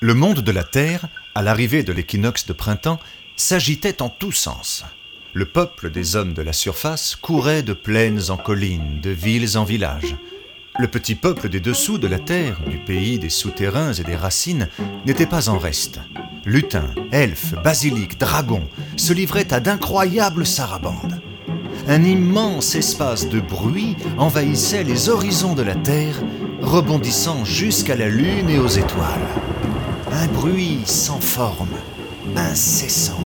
Le monde de la Terre, à l'arrivée de l'équinoxe de printemps, s'agitait en tous sens. Le peuple des hommes de la surface courait de plaines en collines, de villes en villages. Le petit peuple des dessous de la terre, du pays des souterrains et des racines, n'était pas en reste. Lutins, elfes, basiliques, dragons se livraient à d'incroyables sarabandes. Un immense espace de bruit envahissait les horizons de la terre, rebondissant jusqu'à la lune et aux étoiles. Un bruit sans forme, incessant.